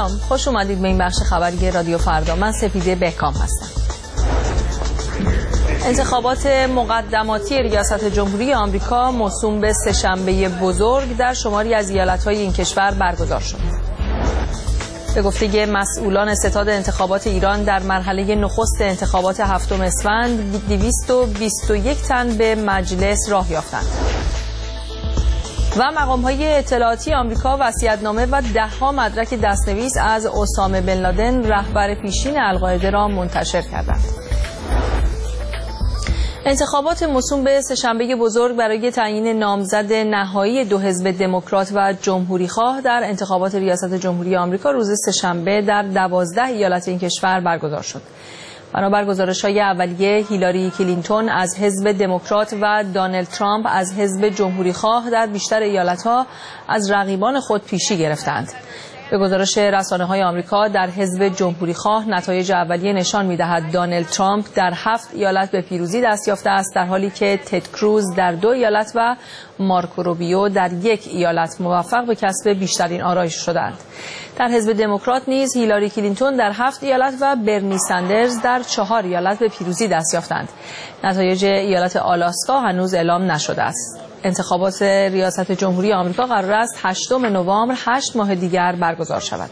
سلام، خوش اومدید به این بخش خبری رادیو فردا. من سپیده بهکام هستم. انتخابات مقدماتی ریاست جمهوری آمریکا موسوم به سه‌شنبه بزرگ در شماری از ایالت‌های این کشور برگزار شد. به گفته مسئولان ستاد انتخابات ایران در مرحله نخست انتخابات 7 اسفند 221 تن به مجلس راه یافتند. و مقام‌های اطلاعاتی آمریکا وصیت‌نامه و 10 مدرک دستنویس از اسامه بن لادن رهبر پیشین القاعده را منتشر کردند. انتخابات موسوم به سه‌شنبه بزرگ برای تعیین نامزد نهایی دو حزب دموکرات و جمهوری‌خواه در انتخابات ریاست جمهوری آمریکا روز سه‌شنبه در 12 ایالت این کشور برگزار شد. بنابر گزارش‌های اولیه، هیلاری کلینتون از حزب دموکرات و دونالد ترامپ از حزب جمهوری‌خواه در بیشتر ایالت‌ها از رقیبان خود پیشی گرفتند. به گزارش رسانه‌های آمریکا، در حزب جمهوری‌خواه نتایج اولیه نشان می‌دهد دونالد ترامپ در 7 ایالت به پیروزی دست یافته است، در حالی که تد کروز در 2 ایالت و مارکو روبیو در 1 ایالت موفق به کسب بیشترین آرایش شدند. در حزب دموکرات نیز هیلاری کلینتون در 7 ایالت و برنی سندرز در 4 ایالت به پیروزی دست یافتند. نتایج ایالت آلاسکا هنوز اعلام نشده است. انتخابات ریاست جمهوری آمریکا قرار است 8 نوامبر 8 ماه دیگر برگزار شود.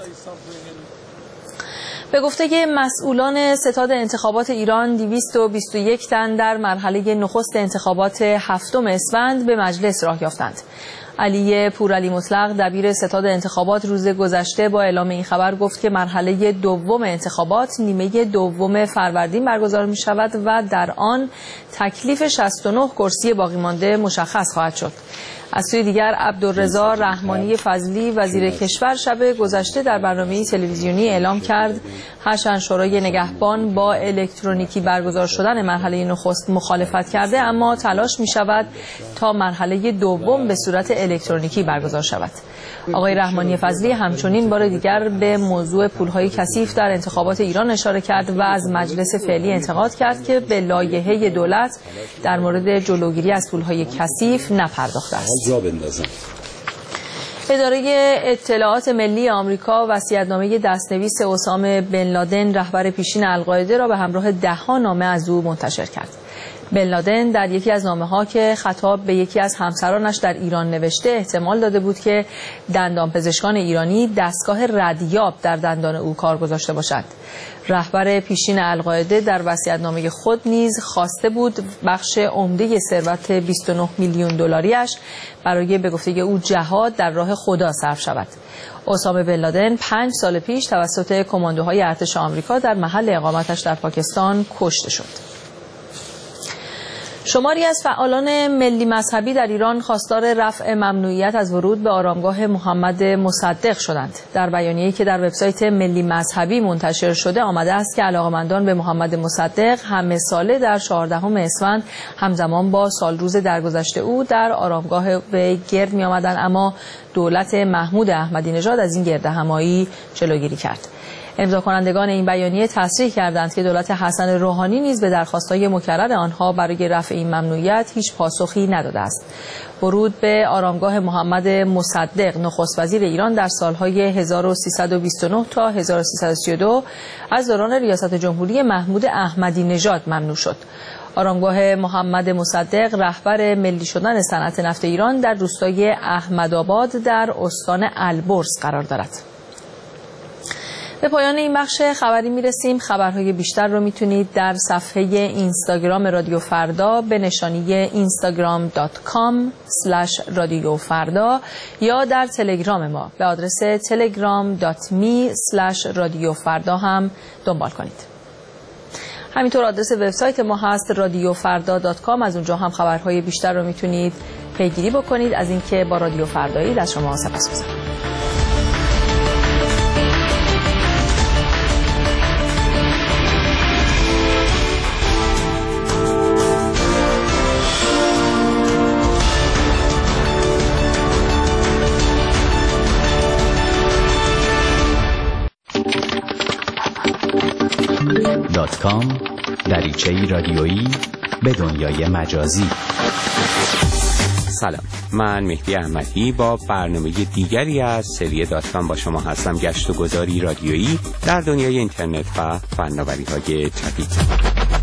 به گفته مسئولان ستاد انتخابات ایران 221 تن در مرحله نخست انتخابات 7 اسفند به مجلس راه یافتند. علی پورعلی مطلق دبیر ستاد انتخابات روز گذشته با اعلام این خبر گفت که مرحله دوم انتخابات نیمه دوم فروردین برگزار می شود و در آن تکلیف 69 کرسی باقی مانده مشخص خواهد شد. از سوی دیگر عبدالرضا رحمانی فضلی وزیر کشور شب گذشته در برنامه تلویزیونی اعلام کرد هرچند شورای نگهبان با الکترونیکی برگزار شدن مرحله نخست مخالفت کرده، اما تلاش می شود تا مرحله دوم به صورت الکترونیکی برگزار شود. آقای رحمانی فضلی همچنین بار دیگر به موضوع پولهای کثیف در انتخابات ایران اشاره کرد و از مجلس فعلی انتقاد کرد که به لایحه دولت در مورد جلوگیری از پولهای کثیف نپرداخته است. اداره اطلاعات ملی آمریکا وصیت‌نامه دستنویس اسامه بن لادن رهبر پیشین القاعده را به همراه 10 نامه از او منتشر کرد. بن لادن در یکی از نامه‌ها که خطاب به یکی از همسرانش در ایران نوشته احتمال داده بود که دندانپزشکان ایرانی دستگاه ردیاب در دندان او کار گذاشته باشد. رهبر پیشین القاعده در وصیت‌نامه خود نیز خواسته بود بخش عمده ثروت 29 میلیون دلاریش برای به گفته او جهاد در راه خدا صرف شود. اسامه بن لادن 5 سال پیش توسط کماندوهای ارتش آمریکا در محل اقامتش در پاکستان کشته شد. شماری از فعالان ملی مذهبی در ایران خواستار رفع ممنوعیت از ورود به آرامگاه محمد مصدق شدند. در بیانیه‌ای که در وبسایت ملی مذهبی منتشر شده آمده است که علاقه‌مندان به محمد مصدق همه ساله در 14 اسفند همزمان با سالروز درگذشت او در آرامگاه وی گرد می‌آمدند، اما دولت محمود احمدی نژاد از این گردهمایی جلوگیری کرد. امضا کنندگان این بیانیه تصریح کردند که دولت حسن روحانی نیز به درخواست‌های مکرر آنها برای رفع این ممنوعیت هیچ پاسخی نداده است. ورود به آرامگاه محمد مصدق نخست وزیر ایران در سالهای 1329 تا 1332 از دوران ریاست جمهوری محمود احمدی نژاد ممنوع شد. آرامگاه محمد مصدق رهبر ملی شدن صنعت نفت ایران در روستای احمدآباد در استان البرز قرار دارد. به پایان این بخش خبری میرسیم. خبرهای بیشتر رو میتونید در صفحه اینستاگرام رادیو فردا به نشانی instagram.com/رادیوفردا یا در تلگرام ما به آدرس telegram.me/رادیوفردا هم دنبال کنید. همینطور آدرس وبسایت ما هست radiofarda.com. از اونجا هم خبرهای بیشتر رو میتونید پیگیری بکنید. از اینکه با رادیو فردایی از شما سپاسگزارم. .com دریچه‌ای رادیویی به دنیای مجازی. سلام، من مهدی احمدی با برنامه دیگری از سری .com با شما هستم. گشت و گذاری رادیویی در دنیای اینترنت و فناوری‌های جدید.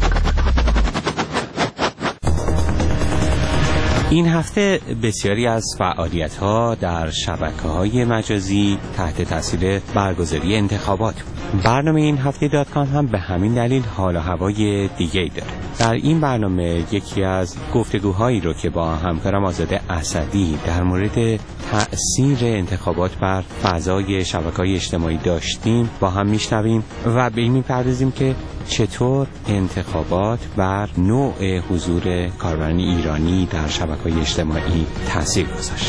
این هفته بسیاری از فعالیت‌ها در شبکه‌های مجازی تحت تاثیر برگزاری انتخابات بود. برنامه این هفته .com هم به همین دلیل حال و هوای دیگه‌ای داره. در این برنامه یکی از گفتگوهایی رو که با همکارم آزاده اسدی در مورد تأثیر انتخابات بر فضای شبکه‌های اجتماعی داشتیم با هم میشنویم و به این می‌پردازیم که چطور انتخابات بر نوع حضور کاربران ایرانی در شبکه‌های اجتماعی تأثیر گذاشت.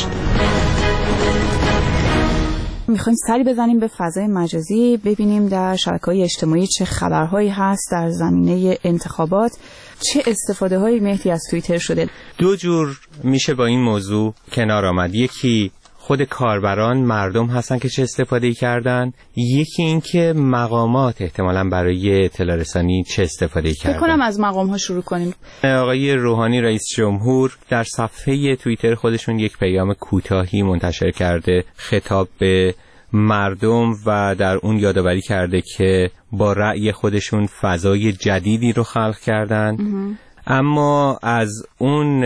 میخوایم سری بزنیم به فضای مجازی، ببینیم در شبکه‌های اجتماعی چه خبرهایی هست در زمینه انتخابات، چه استفاده‌هایی مهدی از توییتر شده. دو جور میشه با این موضوع کنار آمد. یکی خود کاربران، مردم هستن که چه استفاده‌ای کردن، یکی این که مقامات احتمالاً برای اطلاع رسانی چه استفاده‌ای کردن. فکر کنم از مقام‌ها شروع کنیم. آقای روحانی رئیس جمهور در صفحه توییتر خودشون یک پیام کوتاهی منتشر کرده، خطاب به مردم و در اون یادآوری کرده که با رأی خودشون فضای جدیدی رو خلق کردن. اما از اون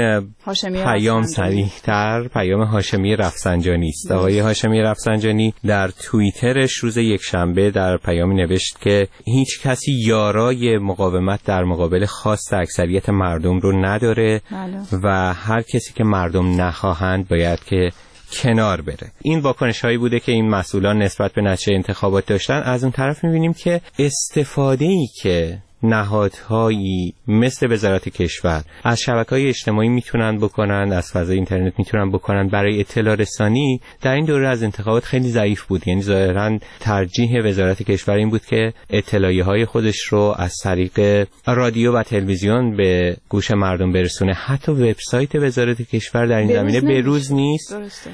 پیام صریح‌تر پیام هاشمی رفسنجانی است. آقای هاشمی رفسنجانی در توییترش روز یکشنبه در پیامی نوشت که هیچ کسی یارای مقاومت در مقابل خواست اکثریت مردم رو نداره و هر کسی که مردم نخواهند باید که کنار بره. این واکنش هایی بوده که این مسئولان نسبت به نتیجه انتخابات داشتن. از اون طرف می‌بینیم که استفاده‌ای که نهادهایی مثل وزارت کشور از شبکه‌های اجتماعی میتونن بکنن، از فضای اینترنت میتونن بکنن برای اطلاع رسانی، در این دوره از انتخابات خیلی ضعیف بود. یعنی ظاهراً ترجیح وزارت کشور این بود که اطلاعیه‌های خودش رو از طریق رادیو و تلویزیون به گوش مردم برسونه. حتی وبسایت وزارت کشور در این زمینه بروز نیست. درسته.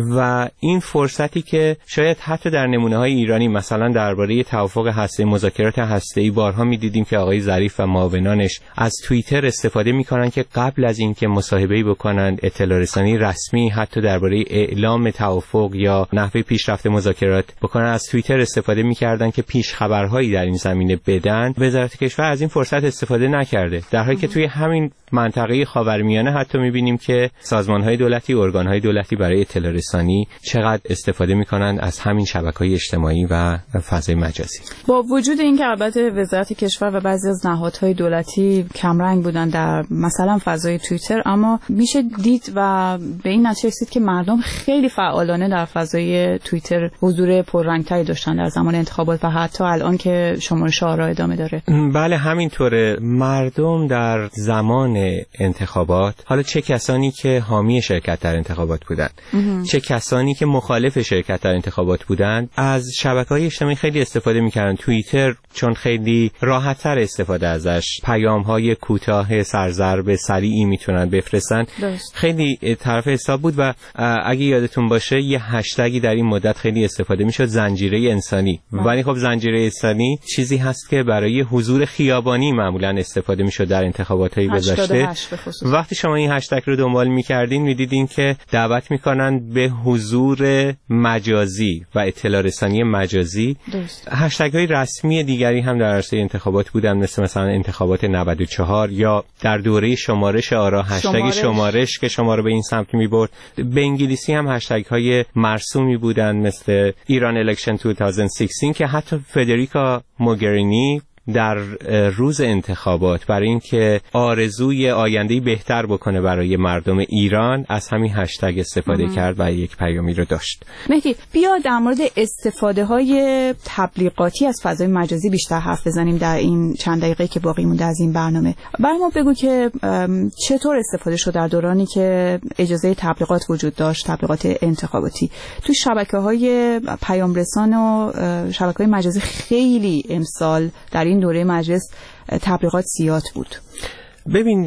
و این فرصتی که شاید حتی در نمونه‌های ایرانی مثلا درباره توافق هسته‌ای، مذاکرات هسته‌ای بارها می‌دیدیم که آقای ظریف و معاونانش از توییتر استفاده می‌کنن که قبل از اینکه مصاحبه‌ای بکنن اطلاع رسانی رسمی حتی درباره اعلام توافق یا نحوه پیشرفت مذاکرات بکنن، از توییتر استفاده می‌کردن که پیش خبرهایی در این زمینه بدن. وزارت کشور از این فرصت استفاده نکرده، در حالی که توی همین منطقه خاورمیانه حتی می‌بینیم که سازمان‌های دولتی، ارگان‌های دولتی برای اطلاع رسانی چقدر استفاده میکنن از همین شبکه‌های اجتماعی و فضای مجازی. با وجود اینکه البته وزارت کشور و بعضی از نهادهای دولتی کمرنگ بودن در مثلا فضای توییتر، اما میشه دید و به این نتیجه رسید که مردم خیلی فعالانه در فضای توییتر حضور پررنگتری داشتن در زمان انتخابات و حتی الان که شمارش آرا ادامه داره. بله همینطوره. مردم در زمان انتخابات، حالا چه کسانی که حامی شرکت در انتخابات بودن، چه کسانی که مخالف شرکت در انتخابات بودند، از شبکه‌های اجتماعی خیلی استفاده می‌کردن. توییتر چون خیلی راحت‌تر استفاده ازش، پیام‌های کوتاه سرضرب سریعی میتونن بفرستن، خیلی طرف حساب بود. و اگه یادتون باشه یه هشتگی در این مدت خیلی استفاده می‌شد، زنجیره انسانی. ولی خب زنجیره انسانی چیزی هست که برای حضور خیابانی معمولاً استفاده می‌شد در انتخابات‌های گذشته. وقتی شما این هشتگ رو دنبال می‌کردین می‌دیدین که دعوت می‌کنن به حضور مجازی و اطلاع رسانی مجازی. هشتگ‌های رسمی دیگری هم در عرصه انتخابات بودن، مثلا انتخابات 94 یا در دوره شمارش آرا هشتگ شمارش که شما رو به این سمت می‌برد. به انگلیسی هم هشتگ‌های مرسومی بودن مثل ایران الکشن 2016 که حتی فدریکا موگرینی در روز انتخابات برای اینکه آرزوی آینده‌ای بهتر بکنه برای مردم ایران از همین هشتگ استفاده کرد و یک پیامی رو داشت. مهدی بیا در مورد استفاده‌های تبلیغاتی از فضای مجازی بیشتر حرف بزنیم در این چند دقیقه که باقی مونده از این برنامه. برای ما بگو که چطور استفاده شد در دورانی که اجازه تبلیغات وجود داشت، تبلیغات انتخاباتی. تو شبکه‌های پیام رسان و شبکه‌های مجازی خیلی امسال در این دوره مجلس تبلیغات زیاد بود. ببین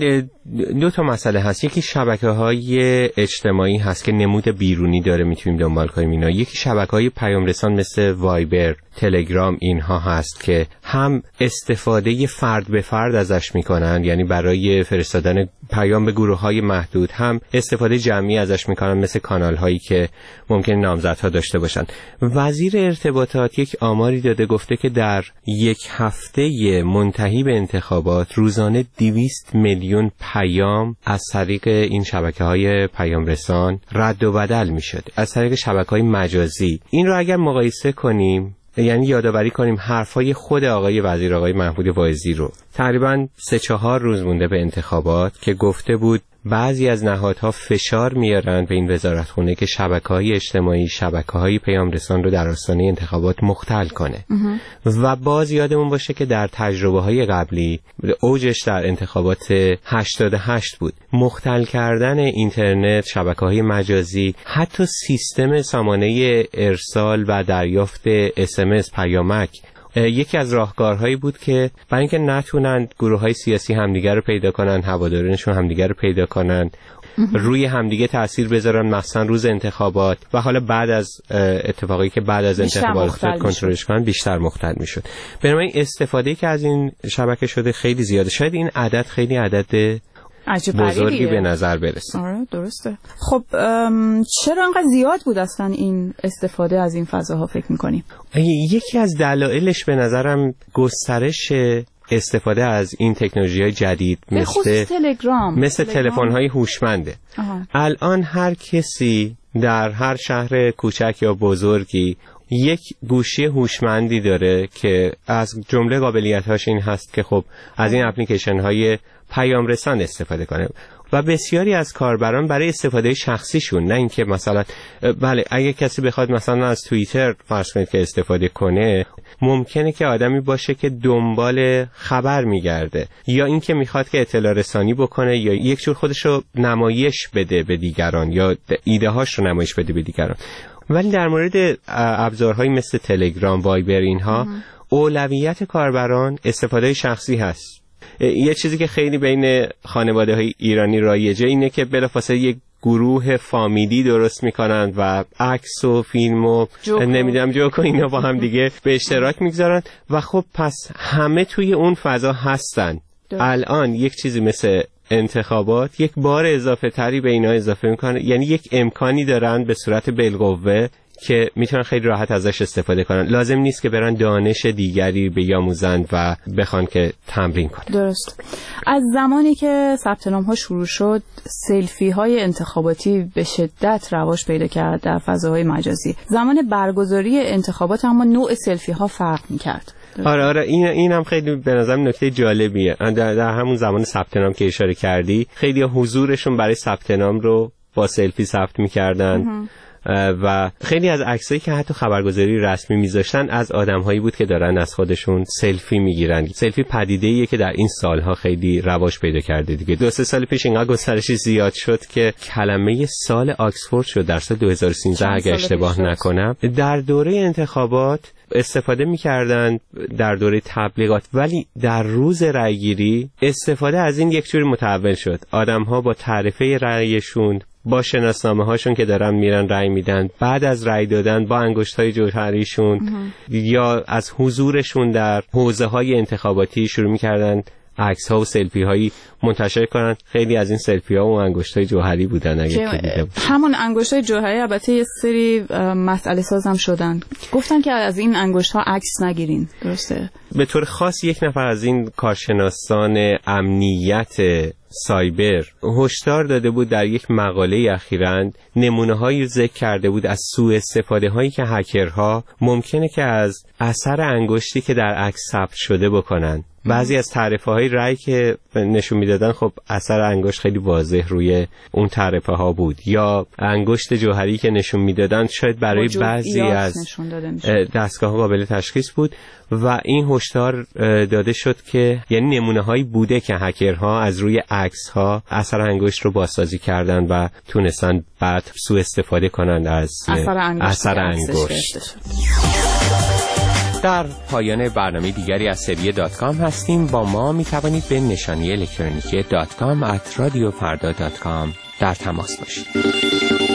دو تا مسئله هست. یکی شبکه‌های اجتماعی هست که نمود بیرونی داره، میتونیم دنبال کنیم اینا. یکی شبکه‌های پیام رسان مثل وایبر، تلگرام اینها هست که هم استفاده فرد به فرد ازش میکنن، یعنی برای فرستادن پیام به گروه‌های محدود، هم استفاده جمعی ازش میکنن مثل کانال‌هایی که ممکن نامزدها داشته باشن. وزیر ارتباطات یک آماری داده، گفته که در یک هفته منتهی به انتخابات روزانه 200 میلیون پیام از طریق این شبکه‌های پیام رسان رد و بدل میشد، از طریق شبکه‌های مجازی. این رو اگر مقایسه کنیم، یعنی یادآوری کنیم حرفای خود آقای وزیر، آقای محمود واعظی رو، تقریباً 3-4 روز مونده به انتخابات، که گفته بود بعضی از نهادها فشار میارن به این وزارتخونه که شبکه‌های اجتماعی، شبکه‌های پیام رسان رو در آستانه انتخابات مختل کنه. و باز یادمون باشه که در تجربه‌های قبلی اوجش در انتخابات 88 بود. مختل کردن اینترنت، شبکه‌های مجازی، حتی سیستم سامانه ارسال و دریافت SMS پیامک یکی از راهکارهایی بود که برای اینکه نتونن گروه‌های سیاسی همدیگر رو پیدا کنن، هوادارانشون همدیگر رو پیدا کنن، روی همدیگه تاثیر بذارن، مثلا روز انتخابات و حالا بعد از اتفاقی که بعد از انتخابات کنترلش کنن، بیشتر مختل میشد. بنابراین استفاده که از این شبکه شده خیلی زیاده. شاید این عدد خیلی عدد بزرگی به نظر برسه. آره درسته. خب چرا انقدر زیاد بود اصلا این استفاده از این فضاها فکر می‌کنی؟ یکی از دلایلش به نظرم گسترش استفاده از این تکنولوژی‌های جدید مثل تلفن‌های هوشمنده. الان هر کسی در هر شهر کوچک یا بزرگی یک گوشی هوشمندی داره که از جمله قابلیت‌هاش این هست که خب از این اپلیکیشن‌های پیام رسان استفاده کنه و بسیاری از کاربران برای استفاده شخصیشون، نه اینکه مثلا بله اگه کسی بخواد مثلا از توییتر فرض کنید که استفاده کنه، ممکنه که آدمی باشه که دنبال خبر میگرده، یا اینکه میخواد که اطلاع رسانی بکنه، یا یک جور خودشو نمایش بده به دیگران، یا ایده هاش رو نمایش بده به دیگران. ولی در مورد ابزارهایی مثل تلگرام، وایبر، اینها اولویت کاربران استفاده شخصی هست. یه چیزی که خیلی بین خانواده‌های ایرانی رایجه اینه که بلافاصله یک گروه فامیلی درست میکنن و عکس و فیلم و نمیدونم جوک و اینا با هم دیگه به اشتراک میگذارن و خب پس همه توی اون فضا هستن. الان یک چیزی مثل انتخابات یک بار اضافه تری به اینا اضافه میکنه، یعنی یک امکانی دارن به صورت بالقوه که میتونن خیلی راحت ازش استفاده کنن. لازم نیست که برن دانش دیگری بیاموزند و بخوان که تمرین کنن. درست. از زمانی که ثبت نام ها شروع شد، سلفی های انتخاباتی به شدت رواج پیدا کرد در فضاهای مجازی. زمان برگزاری انتخابات اما نوع سلفی ها فرق میکرد. آره این هم خیلی به نظرم نکته جالبیه. در همون زمان ثبت نام که اشاره کردی، خیلی حضورشون برای ثبت نام رو با سلفی ثبت میکردن و خیلی از عکسایی که حتی خبرگزاری رسمی میذاشتن از آدم‌هایی بود که دارن از خودشون سلفی میگیرن. سلفی پدیده‌ایه که در این سالها خیلی رواج پیدا کرده دیگه. 2-3 سال پیش اینقدر گسترش زیاد شد که کلمه سال آکسفورد شد در سال 2013 اگه اشتباه نکنم. در دوره انتخابات استفاده می‌کردن، در دوره تبلیغات، ولی در روز رأیگیری استفاده از این یک جوری متحول شد. آدم‌ها با تعرفه رأیشون، با شناسنامه هاشون که دارن میرن رأی میدن، بعد از رأی دادن با انگشت‌های جوهریشون یا از حضورشون در حوزه‌های انتخاباتی شروع می‌کردن عکس ها و سلفی هایی منتشر کنن. خیلی از این سلفی ها و انگشتای جوهری بودن. اگه دیده همون انگشتای جوهری البته یه سری مسئله ساز هم شدن، گفتن که از این انگشت ها عکس نگیرین. درسته؟ به طور خاص یک نفر از این کارشناسان امنیت سایبر هشدار داده بود در یک مقاله اخیراً، نمونه‌هایی ذکر کرده بود از سوء استفاده هایی که هکرها ممکنه که از اثر انگشتی که در عکس ثبت شده بکنن. بعضی از تعرفه های رأی که نشون میدادن خب اثر انگشت خیلی واضح روی اون تعرفه ها بود، یا انگشت جوهری که نشون میدادن شاید برای بعضی از دستگاه ها قابل تشخیص بود و این هشدار داده شد که یعنی نمونه هایی بوده که هکرها از روی عکس ها اثر انگشت رو بازسازی کردن و تونستن بعد سوء استفاده کنن از اثر انگشت. در پایان برنامه دیگری از سری .com هستیم. با ما می توانید به نشانی الکترونیکی .com @radiofarda.com در تماس باشید.